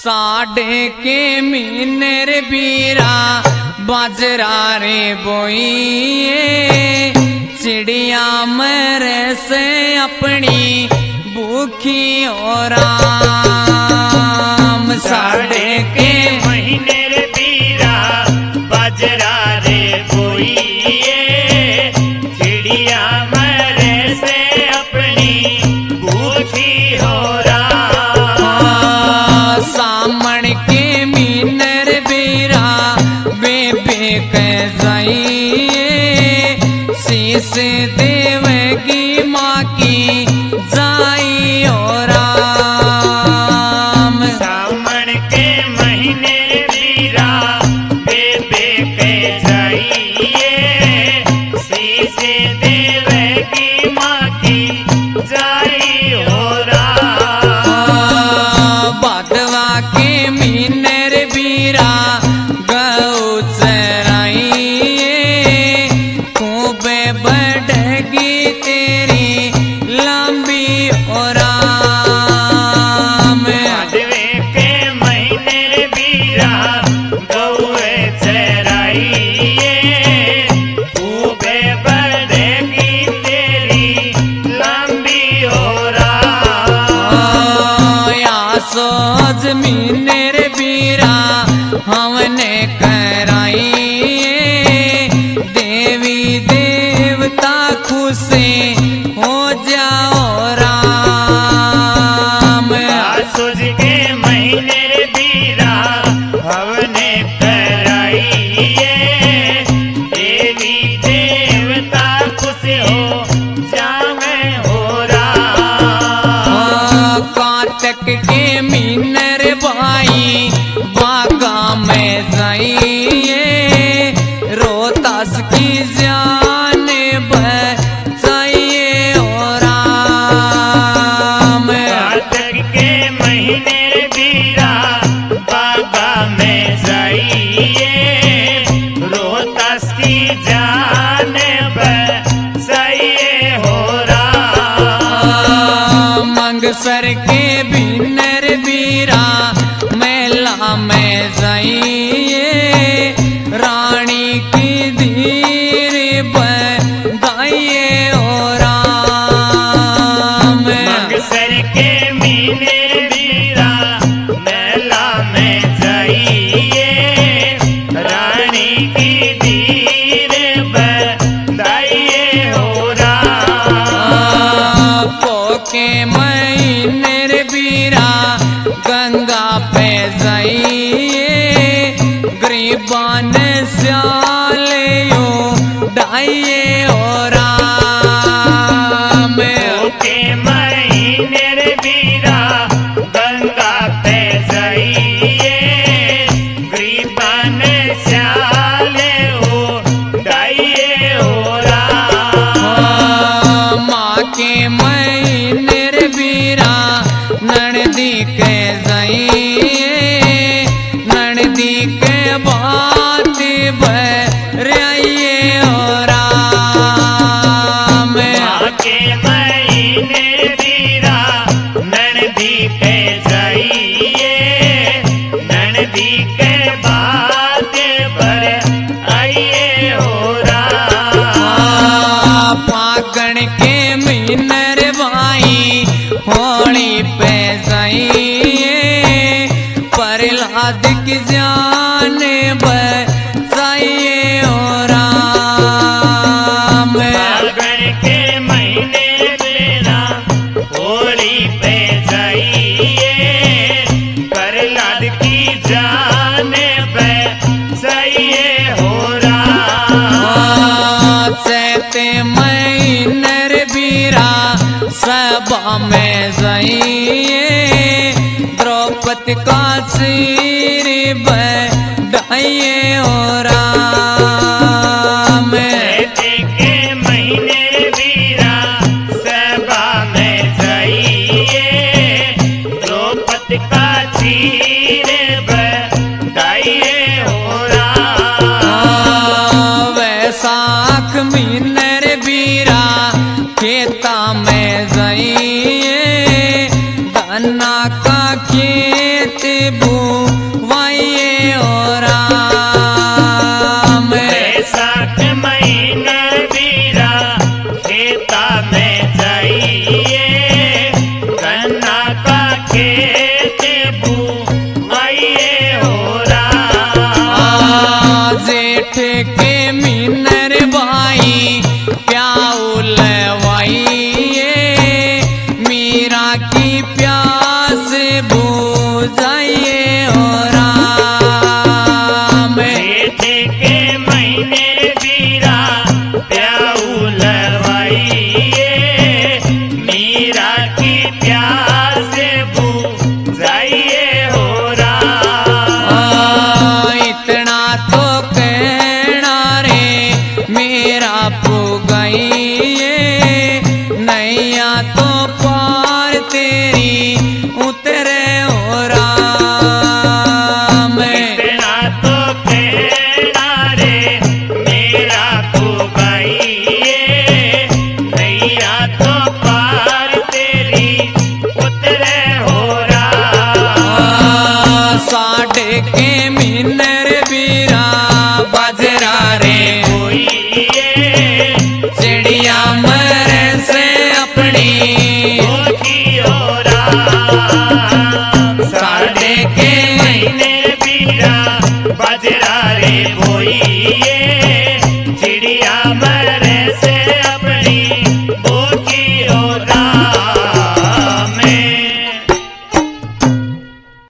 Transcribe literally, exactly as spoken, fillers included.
साढ़े के मीनर बीरा बाजरा रे बोइए चिड़िया मरे से अपनी भूखी और राम। साढ़े के महीने रे बीरा बाजरा रे बोइए चिड़िया मरे से अपनी भूखी हो सामण के मीनर बीरा बेबे कह जाइए शीश देवगी माँ की जाई और राम। सामण के महीने बीरा बेबे कह जाइए शीश देवगी माँ की जाई हो बादवा के मीनर बीरा गौ चराइए खूबे बढ़गी तेरी लंबी और राम। बादवे के महीने बीरा गौ चराइए खूबे बढ़गी तेरी लंबी हो सोज मीनर बीरा हमने कराइए देवी देवता खुशी हो जाओ राम। सोज के महीने बीरा हमने कराइए देवी देवता खुशी हो जावे हो राम। काटक के मीनर भाई बागा में जाइए रोहतास की जान बचाइए और राम। काटक के महीने बीरा बागा में जाइए रोहतास की जान बचाइए हो राम। मंगसर के बिनर बीरा मेला में जाइए रानी की धीर बधाइए और राम। मंगसर के मीने बीरा मेला में जाइए रानी की धीर बधाइए हो राम। पोके महीनर बीरा गंगा पे जाइए गरीबान स्याले यो डाइए और राम। पोके महीनर बीरा गंगा पे जाइए गरीबान स्याले यो डाइए हो राम। माँ के महीनर बीरा ननदी के जाइए ननदी के बात बराइए और राम। माँ के महीने बीरा ननदी के जाइए ननदी के बात बराइए हो राम। फागण के मीनर भाई होली पे जाइए प्रहलाद की जान बचाइए और राम। फागण के महीने बीरा होली पे जाइए प्रहलाद की जान बचाइए हो राम। चैते महीनर बीरा सभा में जाइए द्रौपदी का सिर बढ़ाइए और राम। चैते के महीने बीरा सभा में जाइए द्रौपदी का सिर बढ़ाइए हो राम। वैशाख मीनर बीरा खेता में जाइए धन्ना का खेत खेत बुवाइए और राम बैसाख महीने बीरा खेता में जाइए गन्ना का खेत बुवाइए हो राम जेठ के मिनर भाई प्याऊ लवाइए मीरा की प्यास बुझाइए और राम जेठ के महीने बीरा प्याऊ लवाइए मीरा की प्यास बुझाइए हो राम इतना तो कहना रे मेरा पुगाइए नैया तो पार तेरी उतरे हो राम इतना तो कहना रे मेरा पुगाइए नैया तो पार तेरी उतरे हो राम साढ़े के मिनर बीरा बाजरा रे होइए चिड़िया मरे से अपनी होती हो राम साढ़े के महीने बीरा बाजरा रे बोइए